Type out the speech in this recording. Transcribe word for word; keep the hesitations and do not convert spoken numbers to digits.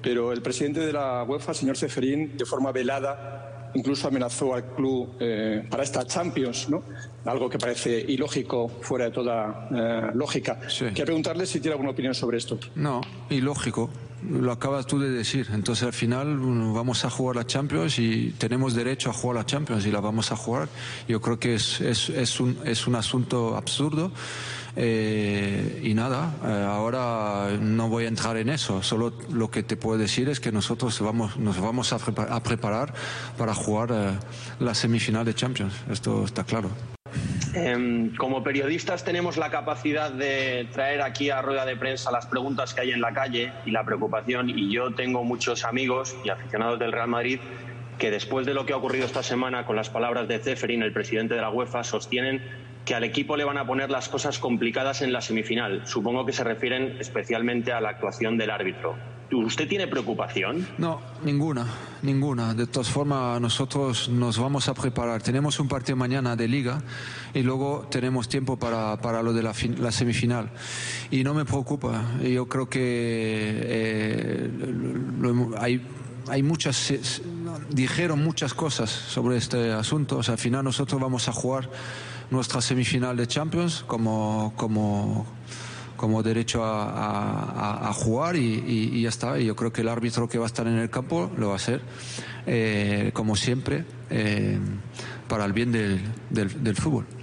pero el presidente de la UEFA, señor Ceferín, de forma velada, incluso amenazó al club eh, para esta Champions, ¿no? Algo que parece ilógico, fuera de toda eh, lógica. Sí. Quiero preguntarle si tiene alguna opinión sobre esto. No, ilógico. Lo acabas tú de decir. Entonces al final vamos a jugar la Champions y tenemos derecho a jugar la Champions y la vamos a jugar. Yo creo que es, es, es, un, es un asunto absurdo. Eh, y nada, eh, ahora no voy a entrar en eso. Solo lo que te puedo decir es que nosotros vamos, nos vamos a, prepar, a preparar para jugar eh, la semifinal de Champions. Esto está claro. Eh, como periodistas tenemos la capacidad de traer aquí a rueda de prensa las preguntas que hay en la calle y la preocupación, y yo tengo muchos amigos y aficionados del Real Madrid que después de lo que ha ocurrido esta semana con las palabras de Ceferín, el presidente de la UEFA, sostienen que al equipo le van a poner las cosas complicadas en la semifinal. Supongo que se refieren especialmente a la actuación del árbitro. ¿Usted tiene preocupación? No, ninguna, ninguna. De todas formas, nosotros nos vamos a preparar. Tenemos un partido mañana de Liga y luego tenemos tiempo para, para lo de la, fin, la semifinal. Y no me preocupa. Yo creo que eh, lo, lo, hay... Hay muchas, dijeron muchas cosas sobre este asunto. O sea, al final nosotros vamos a jugar nuestra semifinal de Champions como, como, como derecho a, a, a jugar y, y, y ya está. Y yo creo que el árbitro que va a estar en el campo lo va a hacer, eh, como siempre, eh, para el bien del, del, del fútbol.